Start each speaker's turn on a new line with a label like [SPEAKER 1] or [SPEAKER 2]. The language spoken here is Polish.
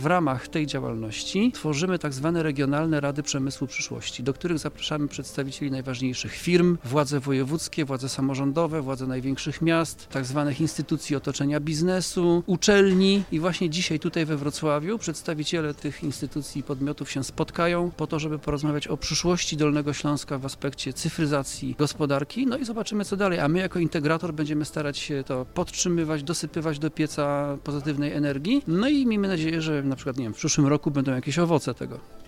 [SPEAKER 1] W ramach tej działalności tworzymy tak zwane regionalne rady przemysłu przyszłości, do których zapraszamy przedstawicieli najważniejszych firm, władze wojewódzkie, władze samorządowe, władze największych miast, tak zwanych instytucji otoczenia biznesu, uczelni i właśnie dzisiaj tutaj we Wrocławiu przedstawiciele tych instytucji i podmiotów się spotkają po to, żeby porozmawiać o przyszłości Dolnego Śląska w aspekcie cyfryzacji gospodarki, no i zobaczymy co dalej, a my jako integrator będziemy starać się to podtrzymywać, dosypywać do pieca pozytywnej energii, no i miejmy nadzieję, że na przykład, nie wiem, w przyszłym roku będą jakieś owoce tego.